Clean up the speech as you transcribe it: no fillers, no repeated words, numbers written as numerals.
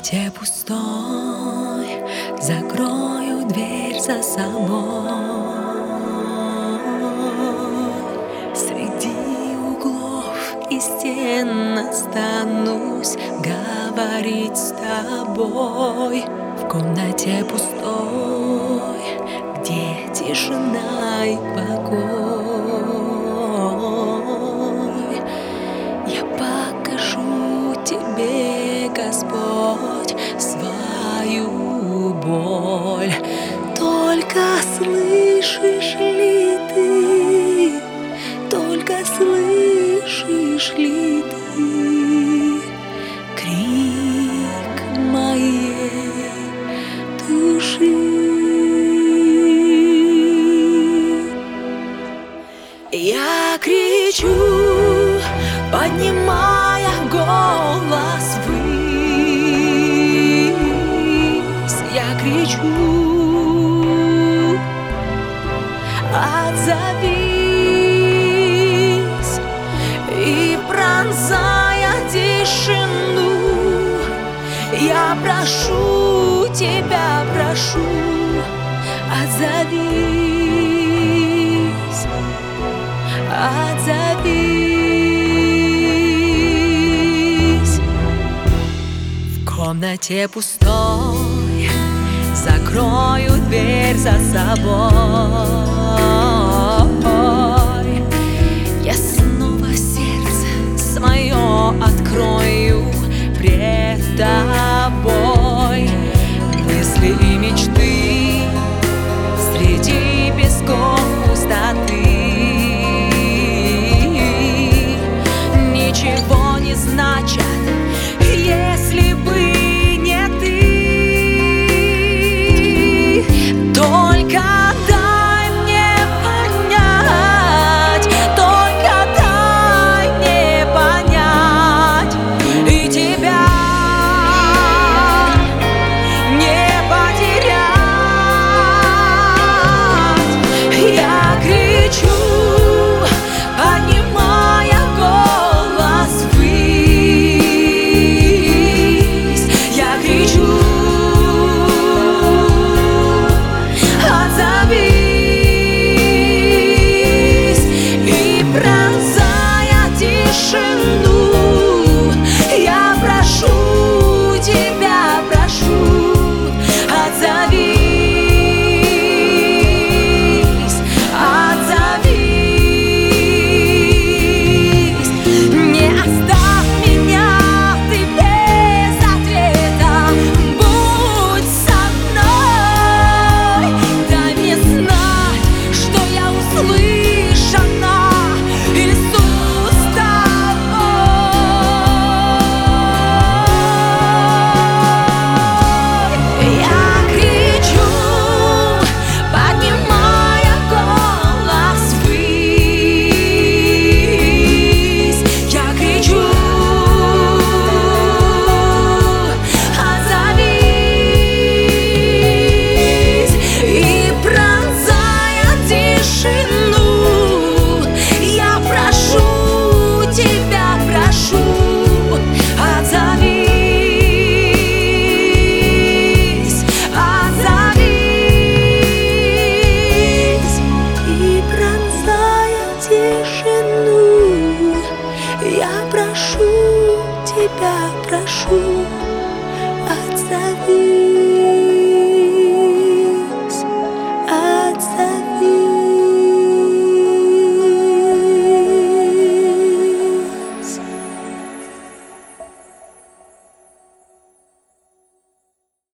комнате пустой закрою дверь за собой. Среди углов и стен останусь говорить с тобой. В комнате пустой, где тишина и покой, я покажу тебе, Господь, свою боль. Только слышишь ли ты, только слышишь ли ты крик моей души? Я кричу, поднимая голос ввысь. Я кричу, отзовись, и пронзая тишину, я прошу тебя, прошу, отзовись, отзовись. В комнате пустой закрою дверь за собой. Я снова сердце свое открою пред тобой.